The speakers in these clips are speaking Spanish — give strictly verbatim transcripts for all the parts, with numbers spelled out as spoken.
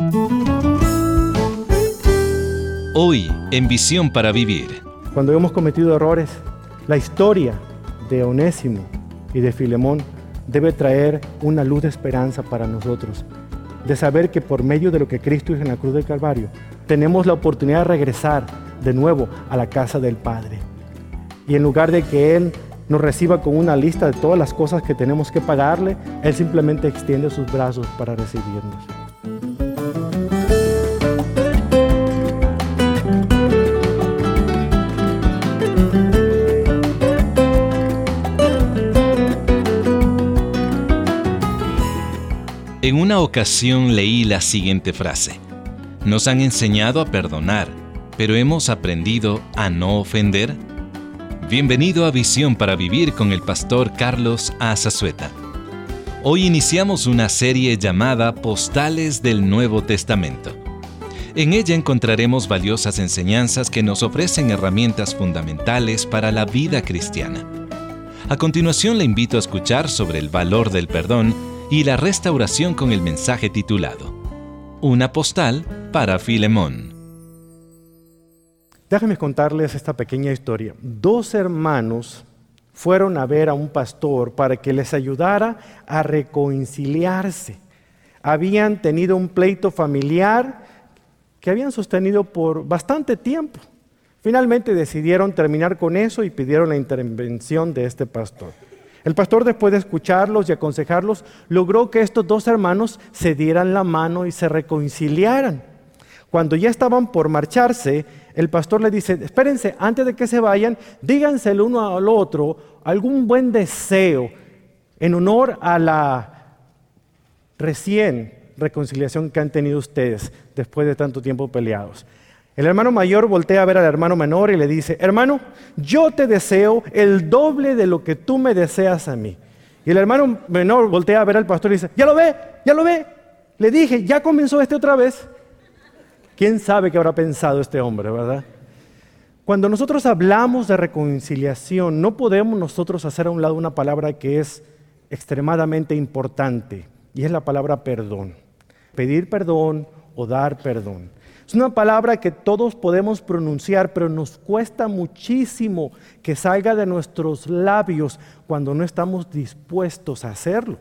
Hoy, en Visión para Vivir. Cuando hemos cometido errores, la historia de Onésimo y de Filemón debe traer una luz de esperanza para nosotros, de saber que por medio de lo que Cristo hizo en la cruz del Calvario, tenemos la oportunidad de regresar de nuevo a la casa del Padre. Y en lugar de que Él nos reciba con una lista de todas las cosas que tenemos que pagarle, Él simplemente extiende sus brazos para recibirnos. En una ocasión leí la siguiente frase: nos han enseñado a perdonar, pero hemos aprendido a no ofender. Bienvenido a Visión para Vivir con el pastor Carlos Azazueta. Hoy iniciamos una serie llamada Postales del Nuevo Testamento. En ella encontraremos valiosas enseñanzas que nos ofrecen herramientas fundamentales para la vida cristiana. A continuación le invito a escuchar sobre el valor del perdón y la restauración con el mensaje titulado Una postal para Filemón. Déjenme contarles esta pequeña historia. Dos hermanos fueron a ver a un pastor para que les ayudara a reconciliarse. Habían tenido un pleito familiar que habían sostenido por bastante tiempo. Finalmente decidieron terminar con eso y pidieron la intervención de este pastor. El pastor, después de escucharlos y aconsejarlos, logró que estos dos hermanos se dieran la mano y se reconciliaran. Cuando ya estaban por marcharse, el pastor les dice: espérense, antes de que se vayan, díganse el uno al otro algún buen deseo en honor a la recién reconciliación que han tenido ustedes después de tanto tiempo peleados. El hermano mayor voltea a ver al hermano menor y le dice: hermano, yo te deseo el doble de lo que tú me deseas a mí. Y el hermano menor voltea a ver al pastor y dice: ya lo ve, ya lo ve. Le dije, ya comenzó este otra vez. ¿Quién sabe qué habrá pensado este hombre, verdad? Cuando nosotros hablamos de reconciliación, no podemos nosotros hacer a un lado una palabra que es extremadamente importante, y es la palabra perdón. Pedir perdón o dar perdón. Es una palabra que todos podemos pronunciar, pero nos cuesta muchísimo que salga de nuestros labios cuando no estamos dispuestos a hacerlo.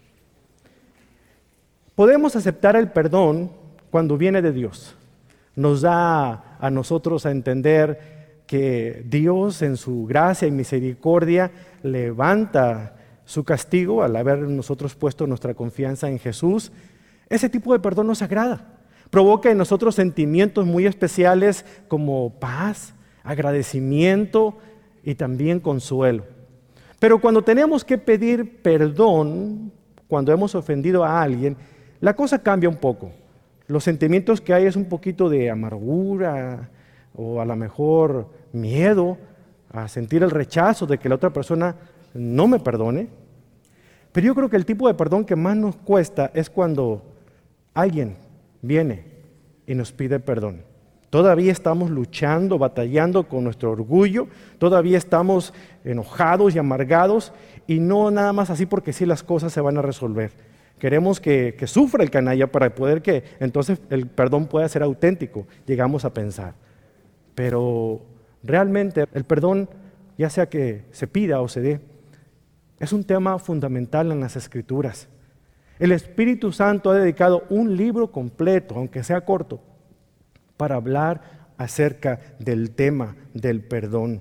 Podemos aceptar el perdón cuando viene de Dios. Nos da a nosotros a entender que Dios, en su gracia y misericordia, levanta su castigo al haber nosotros puesto nuestra confianza en Jesús. Ese tipo de perdón nos agrada. Provoca en nosotros sentimientos muy especiales como paz, agradecimiento y también consuelo. Pero cuando tenemos que pedir perdón, cuando hemos ofendido a alguien, la cosa cambia un poco. Los sentimientos que hay es un poquito de amargura o a lo mejor miedo a sentir el rechazo de que la otra persona no me perdone. Pero yo creo que el tipo de perdón que más nos cuesta es cuando alguien viene y nos pide perdón. Todavía estamos luchando, batallando con nuestro orgullo, todavía estamos enojados y amargados, y no nada más así porque sí las cosas se van a resolver. Queremos que, que sufra el canalla para poder que entonces el perdón pueda ser auténtico, llegamos a pensar. Pero realmente el perdón, ya sea que se pida o se dé, es un tema fundamental en las Escrituras. El Espíritu Santo ha dedicado un libro completo, aunque sea corto, para hablar acerca del tema del perdón.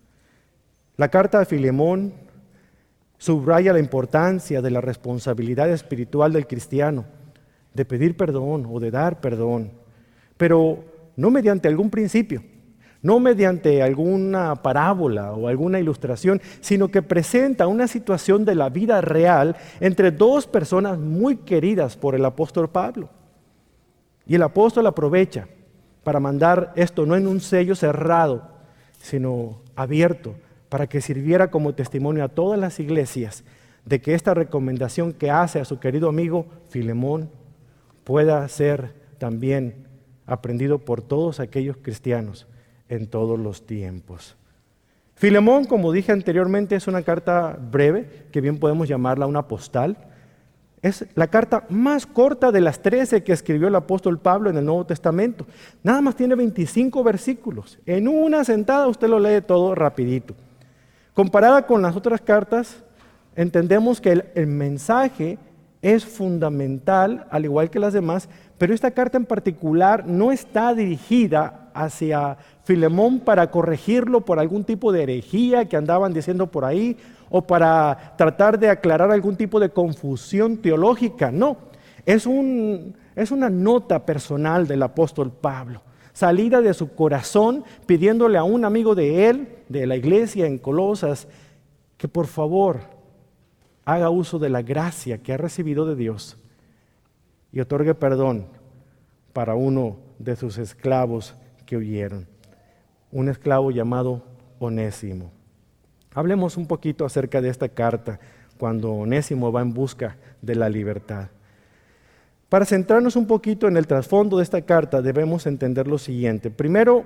La carta de Filemón subraya la importancia de la responsabilidad espiritual del cristiano, de pedir perdón o de dar perdón, pero no mediante algún principio, no mediante alguna parábola o alguna ilustración, sino que presenta una situación de la vida real entre dos personas muy queridas por el apóstol Pablo. Y el apóstol aprovecha para mandar esto no en un sello cerrado, sino abierto, para que sirviera como testimonio a todas las iglesias de que esta recomendación que hace a su querido amigo Filemón pueda ser también aprendido por todos aquellos cristianos en todos los tiempos. Filemón, como dije anteriormente, es una carta breve, que bien podemos llamarla una postal. Es la carta más corta de las trece que escribió el apóstol Pablo en el Nuevo Testamento. Nada más tiene veinticinco versículos. En una sentada usted lo lee todo rapidito. Comparada con las otras cartas, entendemos que el, el mensaje es fundamental, al igual que las demás, pero esta carta en particular no está dirigida hacia Filemón para corregirlo por algún tipo de herejía que andaban diciendo por ahí, o para tratar de aclarar algún tipo de confusión teológica. No, es, un, es una nota personal del apóstol Pablo, salida de su corazón, pidiéndole a un amigo de él, de la iglesia en Colosas, que por favor haga uso de la gracia que ha recibido de Dios y otorgue perdón para uno de sus esclavos que huyeron, un esclavo llamado Onésimo. Hablemos un poquito acerca de esta carta cuando Onésimo va en busca de la libertad. Para centrarnos un poquito en el trasfondo de esta carta, debemos entender lo siguiente. Primero,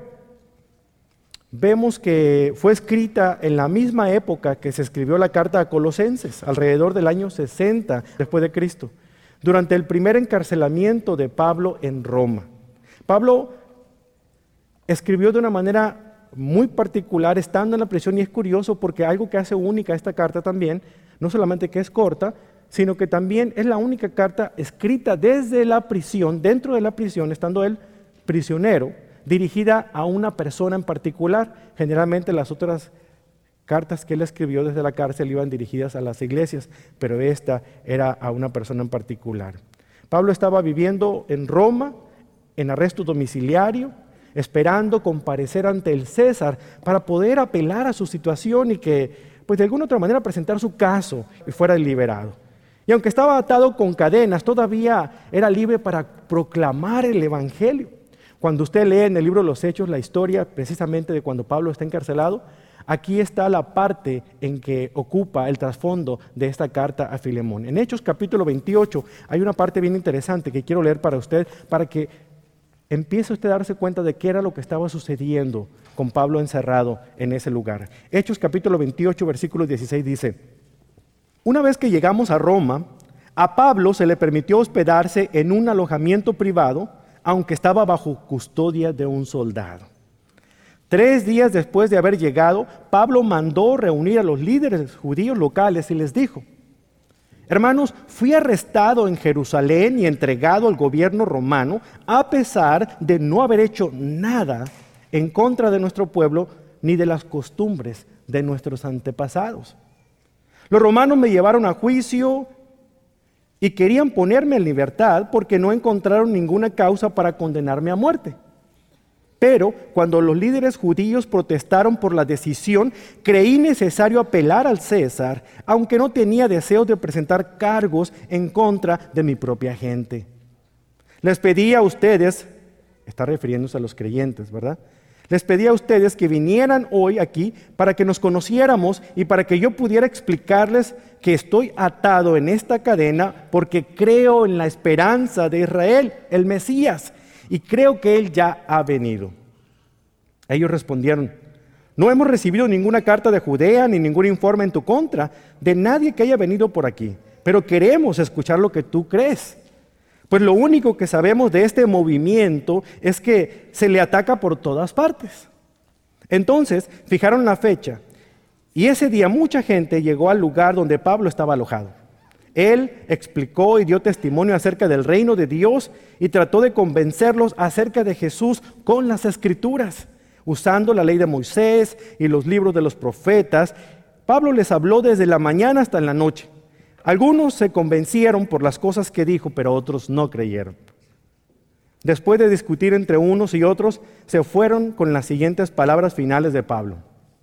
vemos que fue escrita en la misma época que se escribió la carta a Colosenses, alrededor del año sesenta después de Cristo, durante el primer encarcelamiento de Pablo en Roma. Pablo escribió de una manera muy particular estando en la prisión, y es curioso porque algo que hace única esta carta también, no solamente que es corta, sino que también es la única carta escrita desde la prisión, dentro de la prisión, estando él prisionero, dirigida a una persona en particular. Generalmente las otras cartas que él escribió desde la cárcel iban dirigidas a las iglesias, pero esta era a una persona en particular. Pablo estaba viviendo en Roma, en arresto domiciliario, esperando comparecer ante el César para poder apelar a su situación y que, pues de alguna otra manera, presentar su caso y fuera liberado. Y aunque estaba atado con cadenas, todavía era libre para proclamar el Evangelio. Cuando usted lee en el libro de los Hechos la historia precisamente de cuando Pablo está encarcelado, aquí está la parte en que ocupa el trasfondo de esta carta a Filemón. En Hechos capítulo veintiocho hay una parte bien interesante que quiero leer para usted, para que empiece usted a darse cuenta de qué era lo que estaba sucediendo con Pablo encerrado en ese lugar. Hechos capítulo veintiocho, versículo dieciséis dice: una vez que llegamos a Roma, a Pablo se le permitió hospedarse en un alojamiento privado, aunque estaba bajo custodia de un soldado. Tres días después de haber llegado, Pablo mandó reunir a los líderes judíos locales y les dijo: hermanos, fui arrestado en Jerusalén y entregado al gobierno romano a pesar de no haber hecho nada en contra de nuestro pueblo ni de las costumbres de nuestros antepasados. Los romanos me llevaron a juicio y querían ponerme en libertad porque no encontraron ninguna causa para condenarme a muerte. Pero cuando los líderes judíos protestaron por la decisión, creí necesario apelar al César, aunque no tenía deseo de presentar cargos en contra de mi propia gente. Les pedí a ustedes, está refiriéndose a los creyentes, ¿verdad? Les pedí a ustedes que vinieran hoy aquí para que nos conociéramos y para que yo pudiera explicarles que estoy atado en esta cadena porque creo en la esperanza de Israel, el Mesías, y creo que Él ya ha venido. Ellos respondieron: no hemos recibido ninguna carta de Judea ni ningún informe en tu contra de nadie que haya venido por aquí, pero queremos escuchar lo que tú crees. Pues lo único que sabemos de este movimiento es que se le ataca por todas partes. Entonces fijaron la fecha y ese día mucha gente llegó al lugar donde Pablo estaba alojado. Él explicó y dio testimonio acerca del reino de Dios y trató de convencerlos acerca de Jesús con las Escrituras, usando la ley de Moisés y los libros de los profetas. Pablo les habló desde la mañana hasta en la noche. Algunos se convencieron por las cosas que dijo, pero otros no creyeron. Después de discutir entre unos y otros, se fueron con las siguientes palabras finales de Pablo: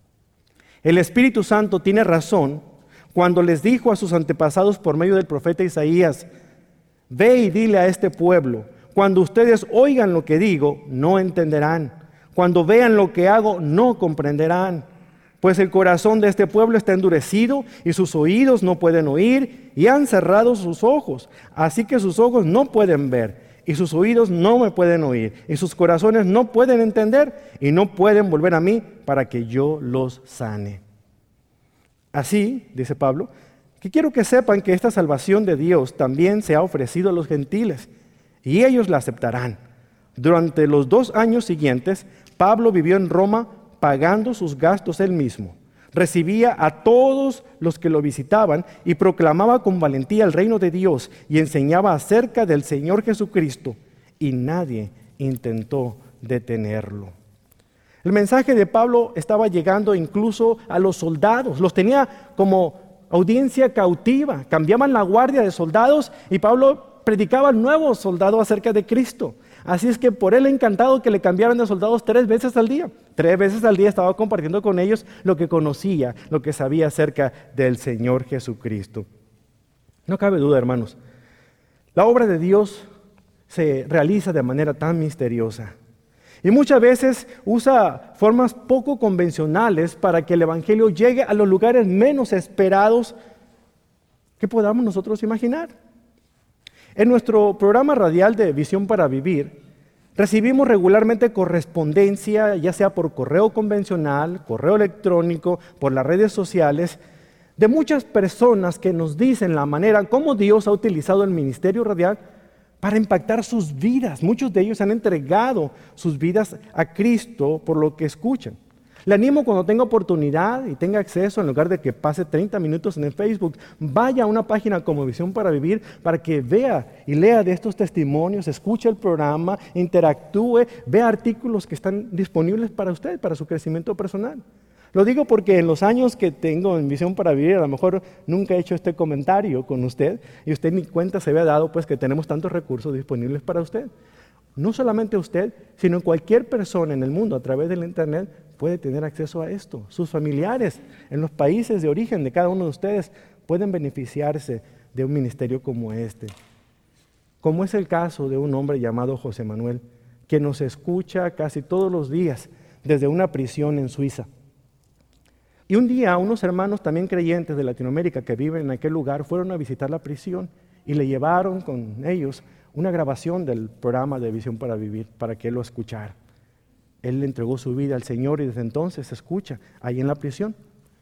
el Espíritu Santo tiene razón cuando les dijo a sus antepasados por medio del profeta Isaías: ve y dile a este pueblo, cuando ustedes oigan lo que digo, no entenderán. Cuando vean lo que hago, no comprenderán. Pues el corazón de este pueblo está endurecido y sus oídos no pueden oír y han cerrado sus ojos. Así que sus ojos no pueden ver y sus oídos no me pueden oír y sus corazones no pueden entender y no pueden volver a mí para que yo los sane. Así, dice Pablo, Que quiero que sepan que esta salvación de Dios también se ha ofrecido a los gentiles y ellos la aceptarán. Durante los dos años siguientes, Pablo vivió en Roma pagando sus gastos él mismo. Recibía a todos los que lo visitaban y proclamaba con valentía el reino de Dios y enseñaba acerca del Señor Jesucristo, y nadie intentó detenerlo. El mensaje de Pablo estaba llegando incluso a los soldados, los tenía como audiencia cautiva, cambiaban la guardia de soldados y Pablo predicaba al nuevo soldado acerca de Cristo. Así es que por él encantado que le cambiaran de soldados tres veces al día. Tres veces al día estaba compartiendo con ellos lo que conocía, lo que sabía acerca del Señor Jesucristo. No cabe duda, hermanos, la obra de Dios se realiza de manera tan misteriosa. Y muchas veces usa formas poco convencionales para que el Evangelio llegue a los lugares menos esperados que podamos nosotros imaginar. En nuestro programa radial de Visión para Vivir, recibimos regularmente correspondencia, ya sea por correo convencional, correo electrónico, por las redes sociales, de muchas personas que nos dicen la manera como Dios ha utilizado el ministerio radial para impactar sus vidas. Muchos de ellos han entregado sus vidas a Cristo por lo que escuchan. Le animo cuando tenga oportunidad y tenga acceso, en lugar de que pase treinta minutos en el Facebook, vaya a una página como Visión para Vivir para que vea y lea de estos testimonios, escuche el programa, interactúe, vea artículos que están disponibles para usted, para su crecimiento personal. Lo digo porque en los años que tengo en Visión para Vivir, a lo mejor nunca he hecho este comentario con usted y usted ni cuenta se había dado pues que tenemos tantos recursos disponibles para usted. No solamente usted, sino cualquier persona en el mundo a través del internet puede tener acceso a esto. Sus familiares en los países de origen de cada uno de ustedes pueden beneficiarse de un ministerio como este. Como es el caso de un hombre llamado José Manuel, que nos escucha casi todos los días desde una prisión en Suiza. Y un día unos hermanos también creyentes de Latinoamérica que viven en aquel lugar fueron a visitar la prisión y le llevaron con ellos una grabación del programa de Visión para Vivir para que él lo escuchara. Él le entregó su vida al Señor y desde entonces se escucha ahí en la prisión.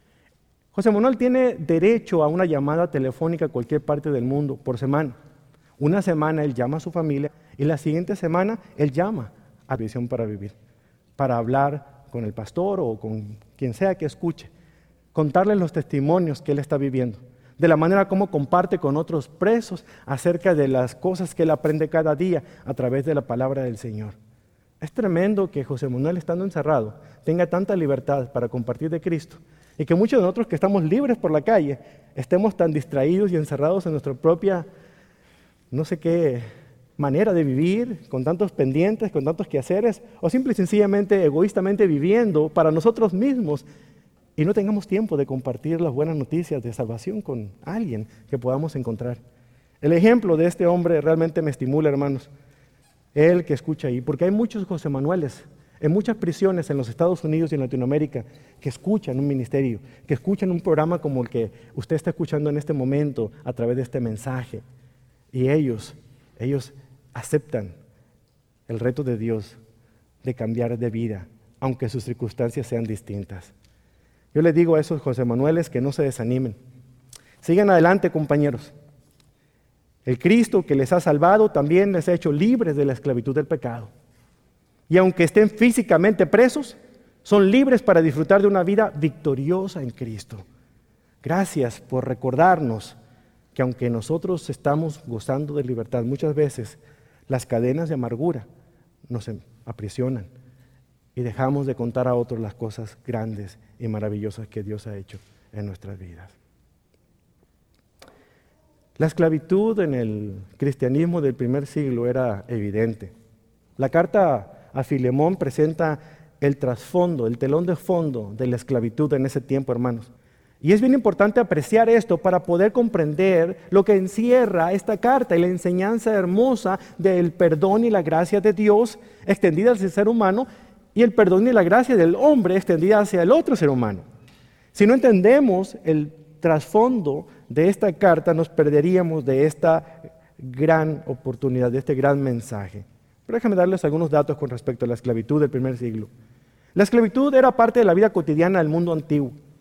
José Manuel tiene derecho a una llamada telefónica a cualquier parte del mundo por semana. Una semana él llama a su familia y la siguiente semana él llama a Visión para Vivir para hablar con el pastor o con quien sea que escuche, contarles los testimonios que él está viviendo, de la manera como comparte con otros presos acerca de las cosas que él aprende cada día a través de la palabra del Señor. Es tremendo que José Manuel, estando encerrado, tenga tanta libertad para compartir de Cristo y que muchos de nosotros que estamos libres por la calle estemos tan distraídos y encerrados en nuestra propia, no sé qué, manera de vivir, con tantos pendientes, con tantos quehaceres, o simple y sencillamente egoístamente viviendo para nosotros mismos y no tengamos tiempo de compartir las buenas noticias de salvación con alguien que podamos encontrar. El ejemplo de este hombre realmente me estimula, hermanos. Él que escucha ahí, porque hay muchos José Manueles en muchas prisiones en los Estados Unidos y en Latinoamérica que escuchan un ministerio, que escuchan un programa como el que usted está escuchando en este momento a través de este mensaje. Y ellos, ellos aceptan el reto de Dios de cambiar de vida, aunque sus circunstancias sean distintas. Yo les digo a esos José Manueles que no se desanimen. Sigan adelante, compañeros. El Cristo que les ha salvado también les ha hecho libres de la esclavitud del pecado. Y aunque estén físicamente presos, son libres para disfrutar de una vida victoriosa en Cristo. Gracias por recordarnos que aunque nosotros estamos gozando de libertad, muchas veces las cadenas de amargura nos aprisionan y dejamos de contar a otros las cosas grandes y maravillosas que Dios ha hecho en nuestras vidas. La esclavitud en el cristianismo del primer siglo era evidente. La carta a Filemón presenta el trasfondo, el telón de fondo de la esclavitud en ese tiempo, hermanos. Y es bien importante apreciar esto para poder comprender lo que encierra esta carta y la enseñanza hermosa del perdón y la gracia de Dios extendida hacia el ser humano y el perdón y la gracia del hombre extendida hacia el otro ser humano. Si no entendemos el trasfondo de esta carta, nos perderíamos de esta gran oportunidad, de este gran mensaje. Pero déjame darles algunos datos con respecto a la esclavitud del primer siglo. La esclavitud era parte de la vida cotidiana del mundo antiguo.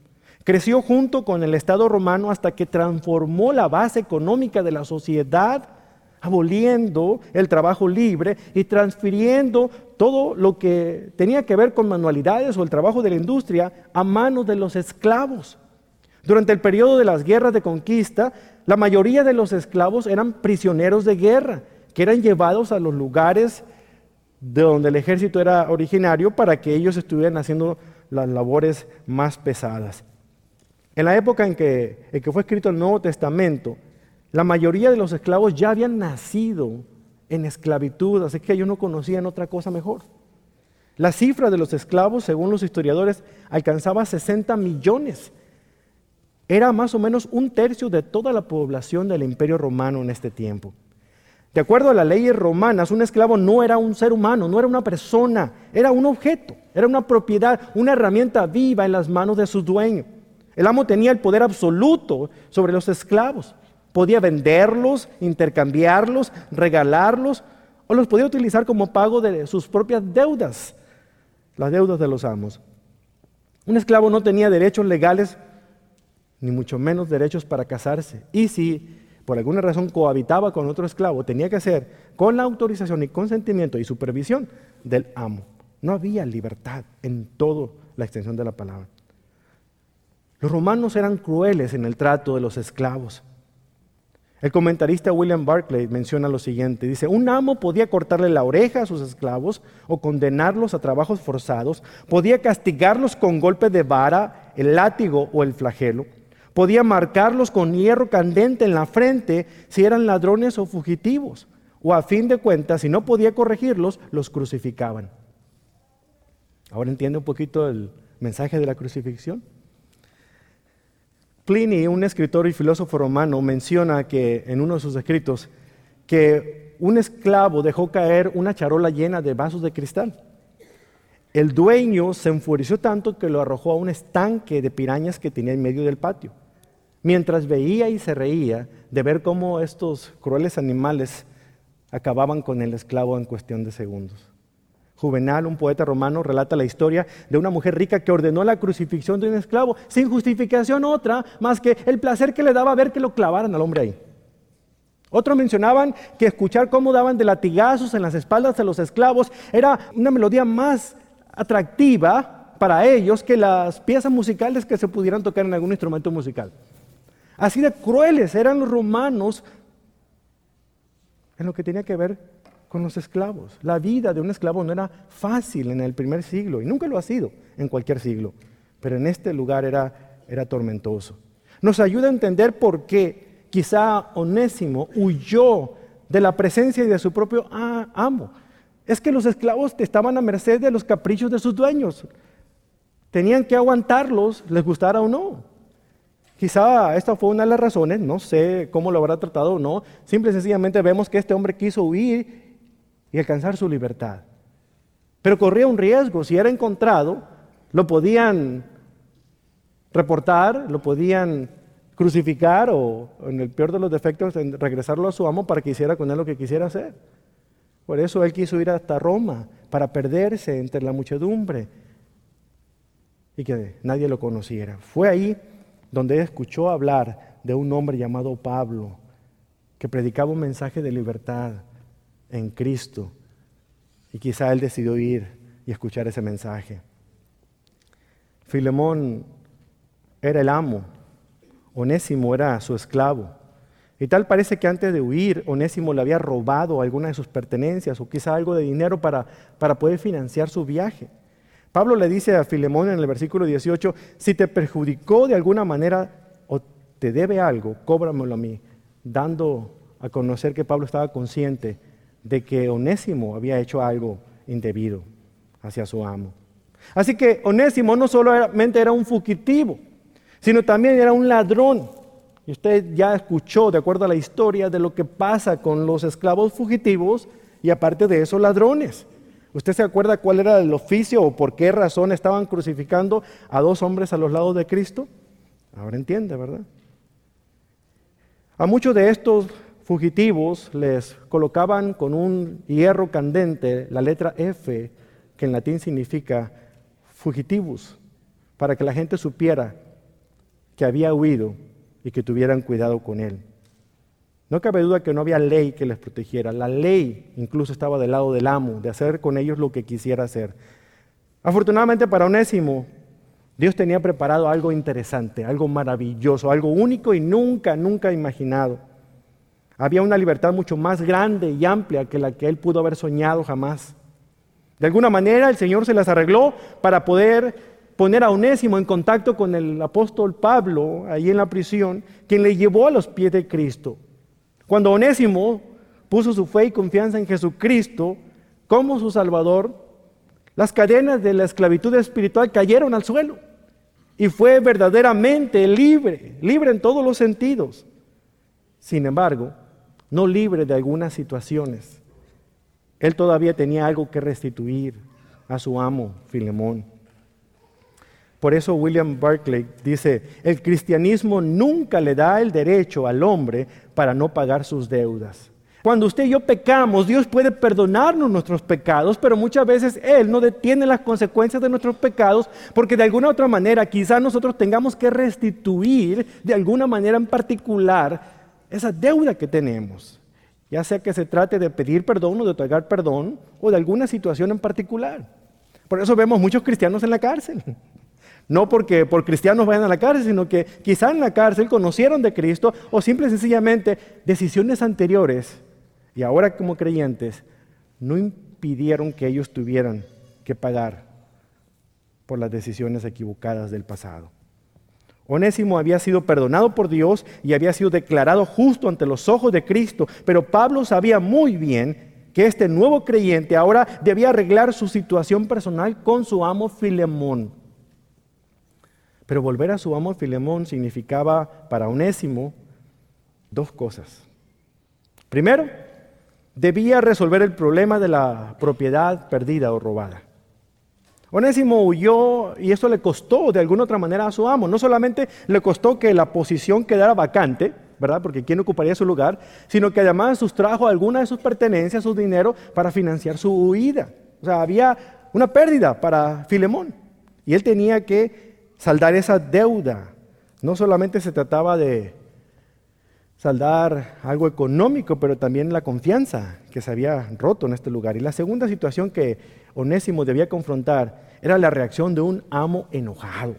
Creció junto con el Estado romano hasta que transformó la base económica de la sociedad, aboliendo el trabajo libre y transfiriendo todo lo que tenía que ver con manualidades o el trabajo de la industria a manos de los esclavos. Durante el periodo de las guerras de conquista, la mayoría de los esclavos eran prisioneros de guerra, que eran llevados a los lugares de donde el ejército era originario para que ellos estuvieran haciendo las labores más pesadas. En la época en que, en que fue escrito el Nuevo Testamento, la mayoría de los esclavos ya habían nacido en esclavitud, así que ellos no conocían otra cosa mejor. La cifra de los esclavos, según los historiadores, alcanzaba sesenta millones. Era más o menos un tercio de toda la población del Imperio Romano en este tiempo. De acuerdo a las leyes romanas, un esclavo no era un ser humano, no era una persona, era un objeto, era una propiedad, una herramienta viva en las manos de su dueño. El amo tenía el poder absoluto sobre los esclavos. Podía venderlos, intercambiarlos, regalarlos, o los podía utilizar como pago de sus propias deudas, las deudas de los amos. Un esclavo no tenía derechos legales, ni mucho menos derechos para casarse. Y si por alguna razón cohabitaba con otro esclavo, tenía que ser con la autorización y consentimiento y supervisión del amo. No había libertad en toda la extensión de la palabra. Los romanos eran crueles en el trato de los esclavos. El comentarista William Barclay menciona lo siguiente, dice, un amo podía cortarle la oreja a sus esclavos o condenarlos a trabajos forzados, podía castigarlos con golpes de vara, el látigo o el flagelo, podía marcarlos con hierro candente en la frente si eran ladrones o fugitivos, o a fin de cuentas, si no podía corregirlos, los crucificaban. ¿Ahora entiende un poquito el mensaje de la crucifixión? Pliny, un escritor y filósofo romano, menciona que en uno de sus escritos que un esclavo dejó caer una charola llena de vasos de cristal. El dueño se enfureció tanto que lo arrojó a un estanque de pirañas que tenía en medio del patio. Mientras veía y se reía de ver cómo estos crueles animales acababan con el esclavo en cuestión de segundos. Juvenal, un poeta romano, relata la historia de una mujer rica que ordenó la crucifixión de un esclavo sin justificación otra más que el placer que le daba ver que lo clavaran al hombre ahí. Otros mencionaban que escuchar cómo daban de latigazos en las espaldas de los esclavos era una melodía más atractiva para ellos que las piezas musicales que se pudieran tocar en algún instrumento musical. Así de crueles eran los romanos en lo que tenía que ver con los esclavos. La vida de un esclavo no era fácil en el primer siglo y nunca lo ha sido en cualquier siglo, pero en este lugar era, era tormentoso. Nos ayuda a entender por qué quizá Onésimo huyó de la presencia y de su propio amo. Es que los esclavos estaban a merced de los caprichos de sus dueños. Tenían que aguantarlos, les gustara o no. Quizá esta fue una de las razones, no sé cómo lo habrá tratado o no. Simple y sencillamente vemos que este hombre quiso huir y alcanzar su libertad. Pero corría un riesgo. Si era encontrado, lo podían reportar, lo podían crucificar o, en el peor de los defectos, regresarlo a su amo para que hiciera con él lo que quisiera hacer. Por eso él quiso ir hasta Roma, para perderse entre la muchedumbre y que nadie lo conociera. Fue ahí donde él escuchó hablar de un hombre llamado Pablo, que predicaba un mensaje de libertad en Cristo, y quizá él decidió ir y escuchar ese mensaje. Filemón era el amo, Onésimo era su esclavo, y tal parece que antes de huir, Onésimo le había robado alguna de sus pertenencias o quizá algo de dinero para, para poder financiar su viaje. Pablo le dice a Filemón en el versículo dieciocho, si te perjudicó de alguna manera o te debe algo, cóbramelo a mí, dando a conocer que Pablo estaba consciente de que Onésimo había hecho algo indebido hacia su amo. Así que Onésimo no solamente era un fugitivo, sino también era un ladrón. Y usted ya escuchó, de acuerdo a la historia, de lo que pasa con los esclavos fugitivos y aparte de eso, ladrones. ¿Usted se acuerda cuál era el oficio o por qué razón estaban crucificando a dos hombres a los lados de Cristo? Ahora entiende, ¿verdad? A muchos de estos fugitivos les colocaban con un hierro candente la letra F, que en latín significa fugitivus, para que la gente supiera que había huido y que tuvieran cuidado con él. No cabe duda que no había ley que les protegiera. La ley incluso estaba del lado del amo, de hacer con ellos lo que quisiera hacer. Afortunadamente para Onésimo, Dios tenía preparado algo interesante, algo maravilloso, algo único y nunca, nunca imaginado. Había una libertad mucho más grande y amplia que la que él pudo haber soñado jamás. De alguna manera el Señor se las arregló para poder poner a Onésimo en contacto con el apóstol Pablo, ahí en la prisión, quien le llevó a los pies de Cristo. Cuando Onésimo puso su fe y confianza en Jesucristo como su Salvador, las cadenas de la esclavitud espiritual cayeron al suelo y fue verdaderamente libre, libre en todos los sentidos. Sin embargo, no libre de algunas situaciones. Él todavía tenía algo que restituir a su amo, Filemón. Por eso William Barclay dice, el cristianismo nunca le da el derecho al hombre para no pagar sus deudas. Cuando usted y yo pecamos, Dios puede perdonarnos nuestros pecados, pero muchas veces Él no detiene las consecuencias de nuestros pecados, porque de alguna otra manera quizás nosotros tengamos que restituir de alguna manera en particular esa deuda que tenemos. Ya sea que se trate de pedir perdón o de otorgar perdón, o de alguna situación en particular. Por eso vemos muchos cristianos en la cárcel. No porque por cristianos vayan a la cárcel, sino que quizá en la cárcel conocieron de Cristo o simple y sencillamente decisiones anteriores y ahora como creyentes no impidieron que ellos tuvieran que pagar por las decisiones equivocadas del pasado. Onésimo había sido perdonado por Dios y había sido declarado justo ante los ojos de Cristo, pero Pablo sabía muy bien que este nuevo creyente ahora debía arreglar su situación personal con su amo Filemón. Pero volver a su amo Filemón significaba para Onésimo dos cosas. Primero, debía resolver el problema de la propiedad perdida o robada. Onésimo huyó y eso le costó de alguna otra manera a su amo. No solamente le costó que la posición quedara vacante, ¿verdad? Porque ¿quién ocuparía su lugar? Sino que además sustrajo alguna de sus pertenencias, su dinero, para financiar su huida. O sea, había una pérdida para Filemón y él tenía que saldar esa deuda. No solamente se trataba de saldar algo económico, pero también la confianza que se había roto en este lugar. Y la segunda situación que Onésimo debía confrontar era la reacción de un amo enojado.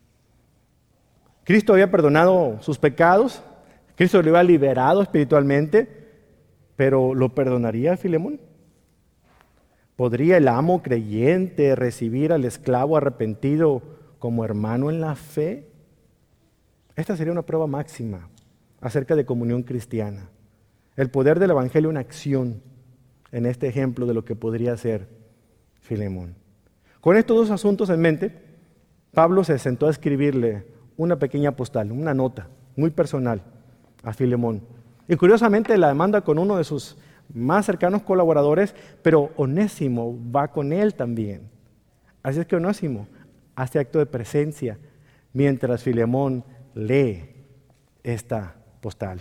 Cristo había perdonado sus pecados, Cristo lo había liberado espiritualmente, pero ¿lo perdonaría a Filemón? ¿Podría el amo creyente recibir al esclavo arrepentido como hermano en la fe? Esta sería una prueba máxima acerca de comunión cristiana. El poder del evangelio en acción en este ejemplo de lo que podría ser Filemón. Con estos dos asuntos en mente, Pablo se sentó a escribirle una pequeña postal, una nota muy personal a Filemón. Y curiosamente la manda con uno de sus más cercanos colaboradores, pero Onésimo va con él también. Así es que Onésimo hace acto de presencia mientras Filemón lee esta postal.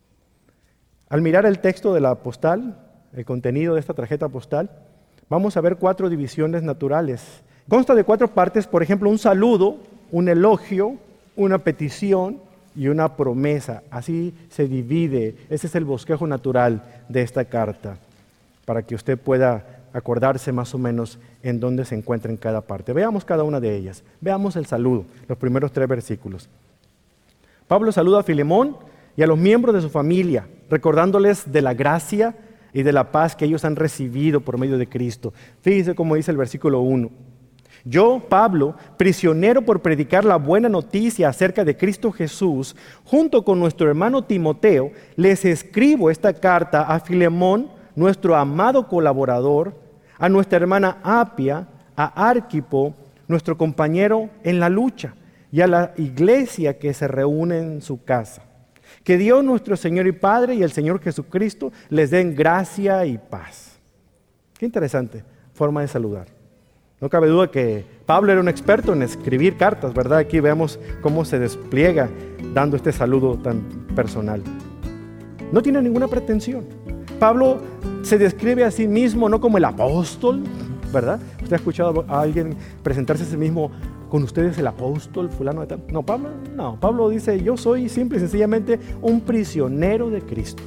Al mirar el texto de la postal, el contenido de esta tarjeta postal, vamos a ver cuatro divisiones naturales. Consta de cuatro partes, por ejemplo, un saludo, un elogio, una petición y una promesa. Así se divide, ese es el bosquejo natural de esta carta, para que usted pueda acordarse más o menos en dónde se encuentra en cada parte. Veamos cada una de ellas. Veamos el saludo, los primeros tres versículos. Pablo saluda a Filemón y a los miembros de su familia, recordándoles de la gracia y de la paz que ellos han recibido por medio de Cristo. Fíjese cómo dice el versículo uno. Yo, Pablo, prisionero por predicar la buena noticia acerca de Cristo Jesús, junto con nuestro hermano Timoteo, les escribo esta carta a Filemón, nuestro amado colaborador, a nuestra hermana Apia, a Arquipo, nuestro compañero en la lucha, y a la iglesia que se reúne en su casa. Que Dios nuestro Señor y Padre y el Señor Jesucristo les den gracia y paz. Qué interesante forma de saludar. No cabe duda que Pablo era un experto en escribir cartas, ¿verdad? Aquí vemos cómo se despliega dando este saludo tan personal. No tiene ninguna pretensión. Pablo se describe a sí mismo no como el apóstol, ¿verdad? Usted ha escuchado a alguien presentarse a sí mismo con ustedes el apóstol fulano de tal. No, Pablo, no, Pablo dice, yo soy simple y sencillamente un prisionero de Cristo.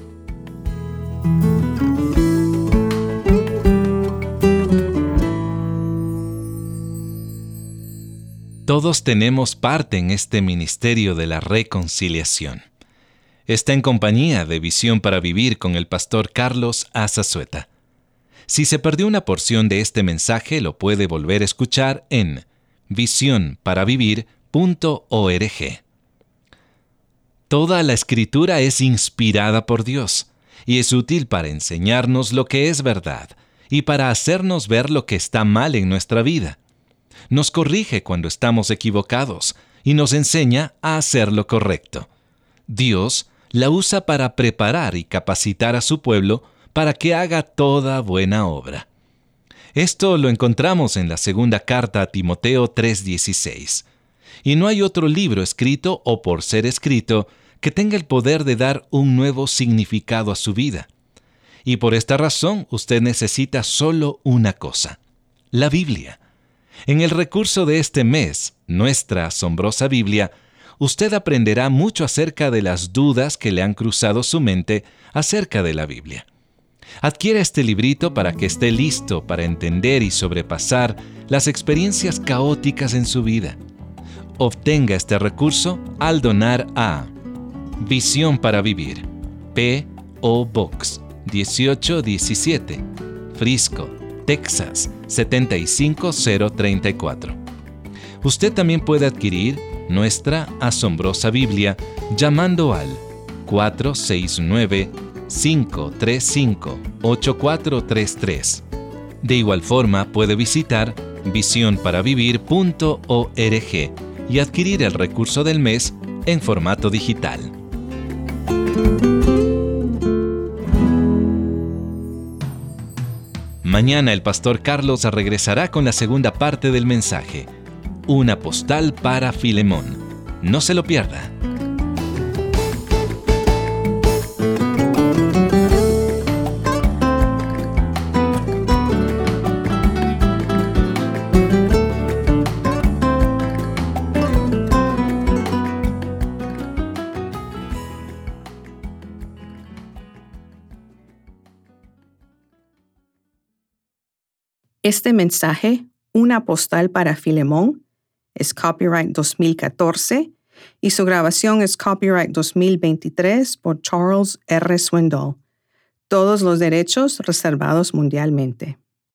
Todos tenemos parte en este ministerio de la reconciliación. Está en compañía de Visión para Vivir con el pastor Carlos Azazueta. Si se perdió una porción de este mensaje, lo puede volver a escuchar en visión para vivir punto org. Toda la Escritura es inspirada por Dios y es útil para enseñarnos lo que es verdad y para hacernos ver lo que está mal en nuestra vida. Nos corrige cuando estamos equivocados y nos enseña a hacer lo correcto. Dios la usa para preparar y capacitar a su pueblo para que haga toda buena obra. Esto lo encontramos en la segunda carta a Timoteo tres dieciséis. Y no hay otro libro escrito o por ser escrito que tenga el poder de dar un nuevo significado a su vida. Y por esta razón usted necesita solo una cosa: la Biblia. En el recurso de este mes, Nuestra Asombrosa Biblia, usted aprenderá mucho acerca de las dudas que le han cruzado su mente acerca de la Biblia. Adquiera este librito para que esté listo para entender y sobrepasar las experiencias caóticas en su vida. Obtenga este recurso al donar a Visión para Vivir, P O Box dieciocho diecisiete, Frisco, Texas siete cinco cero tres cuatro. Usted también puede adquirir Nuestra Asombrosa Biblia llamando al cuatro seis nueve, cinco tres cinco, ocho cuatro tres tres. De igual forma, puede visitar visión para vivir punto org y adquirir el recurso del mes en formato digital. Mañana el pastor Carlos regresará con la segunda parte del mensaje, una postal para Filemón. No se lo pierda. Este mensaje, una postal para Filemón, es copyright dos mil catorce y su grabación es copyright dos mil veintitrés por Charles R. Swindoll. Todos los derechos reservados mundialmente.